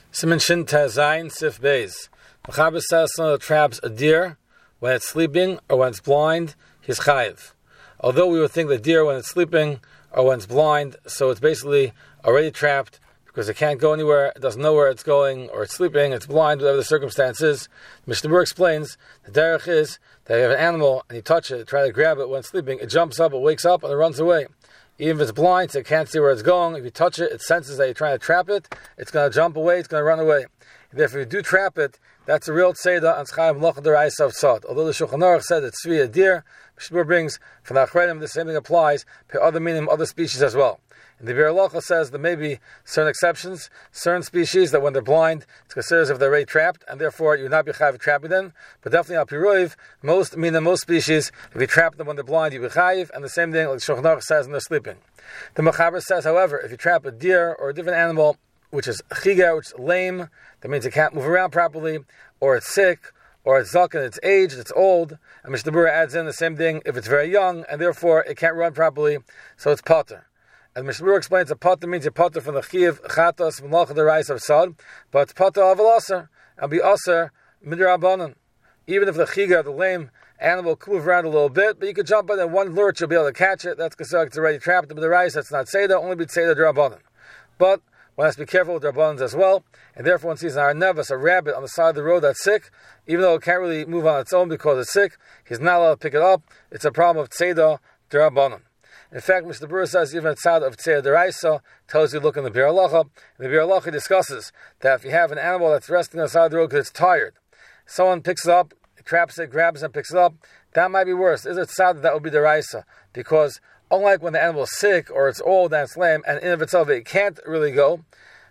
Siman Shin Tazayin Sif Beis. Mechaber says someone that traps a deer when it's sleeping or when it's blind, he's chayiv. Although we would think the deer when it's sleeping or when it's blind, so it's basically already trapped because it can't go anywhere, it doesn't know where it's going, or it's sleeping, it's blind, whatever the circumstance is. Mishnah Berurah explains the derech is that you have an animal and you touch it, try to grab it when it's sleeping, it jumps up, it wakes up, and it runs away. Even if it's blind, so it can't see where it's going, if you touch it, it senses that you're trying to trap it, it's going to jump away, it's going to run away. Therefore, if you do trap it, that's a real tzeda and schayim loch d'raisa of tzad. Although the Shulchan Aruch said it's tzvi a deer, Mishnah Berurah brings from the Achreidim the same thing applies to other meaning other species as well. And the Biur Halacha says there may be certain exceptions, certain species that when they're blind, it's considered as if they're already trapped, and therefore you would not be chayiv trapping them. But definitely al piruiv, most species, if you trap them when they're blind, you be chayiv, and the same thing like Shulchan Aruch says when they're sleeping. The Mechaber says, however, if you trap a deer or a different animal, which is chiga, which is lame, that means it can't move around properly, or it's sick, or it's zaken, it's aged, it's old, and Mishnah Berurah adds in the same thing if it's very young, and therefore it can't run properly, so it's pater. And Mishnah Berurah explains that pater means a pater from the chiv, chatos, v'malach d'raisa of sad, but it's pater of aser, and be aser midrabanan. Even if the chiga, the lame animal, could move around a little bit, but you could jump on it, one lurch, you'll be able to catch it, that's considered it's already trapped, but the rice, that's not seda, only be seda d'rabanan. But one has to be careful with rabbanans as well, and therefore one sees an arnavas, a rabbit on the side of the road that's sick, even though it can't really move on its own because it's sick, he's not allowed to pick it up, it's a problem of tzeda d'rabbanan. In fact, Mishnah Berurah says even a tzad of tzeda d'raisa tells you look in the Biur Halacha, and the Biur Halacha discusses that if you have an animal that's resting on the side of the road because it's tired, someone picks it up, traps it, grabs it, and picks it up, that might be worse. Is it tzad that would be d'raisa? Because unlike when the animal is sick or it's old and it's lame and in of itself it can't really go,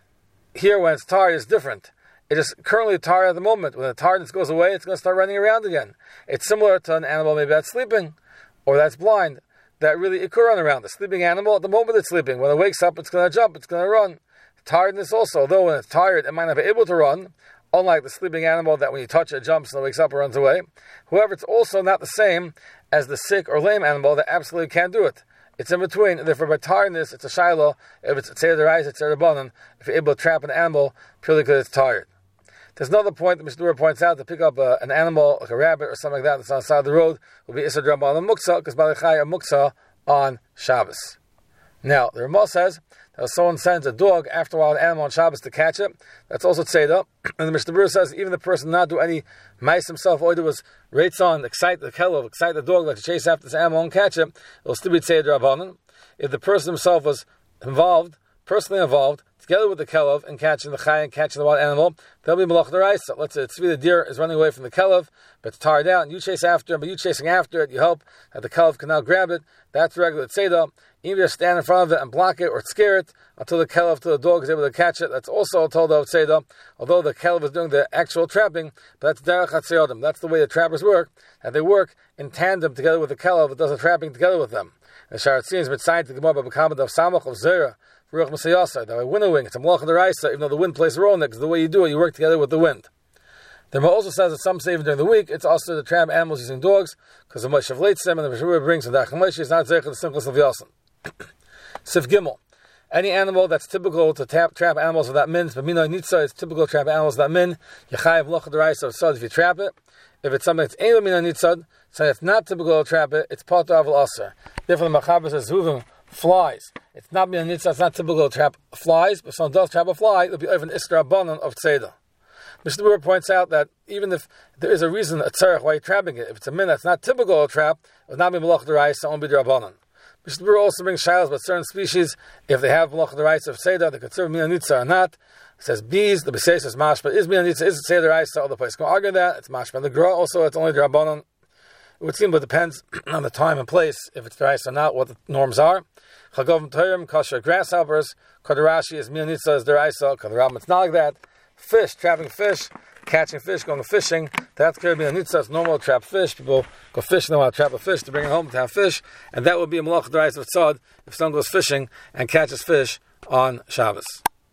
here when it's tired it's different. It is currently tired at the moment. When the tiredness goes away, it's going to start running around again. It's similar to an animal maybe that's sleeping or that's blind, that really it could run around. The sleeping animal, at the moment it's sleeping, when it wakes up it's going to jump, it's going to run. Tiredness also, although when it's tired it might not be able to run, unlike the sleeping animal that when you touch it jumps and it wakes up and runs away. However, it's also not the same as the sick or lame animal that absolutely can't do it. It's in between, and therefore by tiredness, it's a shiloh. If it's tzeder d'raisa, it's tzeder d'rabbanan. If you're able to trap an animal purely because it's tired. There's another point that Mishnah Berurah points out, to pick up an animal, like a rabbit or something like that, that's on the side of the road, will be issur d'rabbanan muktzah, because balei are muktzah on Shabbos. Now, the Ramah says that if someone sends a dog after a while, an animal on Shabbos to catch it, that's also tzeda. And the Mishnah Berurah says even the person not do any mice himself, all he do was reitzon, excite the kelov, excite the dog, like to chase after this animal and catch it, it'll still be tzeda d'rabbanan. If the person himself was personally involved, together with the kelov in catching the chay and catching the wild animal, they'll be malach d'raisa. Let's say the deer is running away from the kelov, but it's tired out, and you chase after it, but you chasing after it, you hope that the kelov can now grab it. That's regular tzeda. Even if you stand in front of it and block it or scare it until the kelov, till the dog is able to catch it, that's also told of tzeda. Although the kelov is doing the actual trapping, but that's derech hatzeyodim. That's the way the trappers work, and they work in tandem together with the kelov that does the trapping together with them. The Sharatzi is mitzayit the Gemara b'kamad of samach of zera. Ruach Masayasa, that by winnowing, it's a malach d'raisa, even though the wind plays a role in it, because the way you do it, you work together with the wind. The Gemara also says that some say even during the week, it's also to trap animals using dogs, because the Moshe Vleitzim and the Meshurah brings from the Moshe is not zeich the simplest of Yasin. Sif Gimel. Any animal that's typical to trap animals of that min, B'mino Nitza is typical to trap animals of that min, Yechayev Loch d'raisa of Sod if you trap it. If it's something that's Ein B'mino Nitzad, so it's not typical to trap it, it's Pater Aval Aser. Therefore the Mechaber says Zuvim, flies. It's not B'mino Nitzad, it's not typical to trap flies, but if someone does trap a fly, it'll be over an issur d'rabbanan of tzeda. Mishnah Berurah points out that even if there is a reason, a tzarech, why you're trapping it, if it's a min that's not typical to trap, it will not be malach d'raisa, it won't be d'rabbanan. Mishnah Berurah also brings shilas about certain species, if they have malach d'raisa of tzeda, they consider B'mino Nitzad or not. It says bees, the Beis says mashma, is B'mino Nitzad, is it tzeda d'raisa, other places can argue that, it's mashma. And the gra also, it's only d'rabbanan. It would seem, but it depends on the time and place, if it's d'raisa or not, what the norms are. Chagov M'toyim, kosher grasshoppers, Kodarashi is B'mino Nitzad, is d'raisa, Kodarabim, it's not like that. Fish, trapping fish, catching fish, going fishing, that's going to be a nitzah, it's normal to trap fish. People go fishing, they want to trap a fish to bring it home to have fish, and that would be a malach d'raisa of tzad if someone goes fishing and catches fish on Shabbos.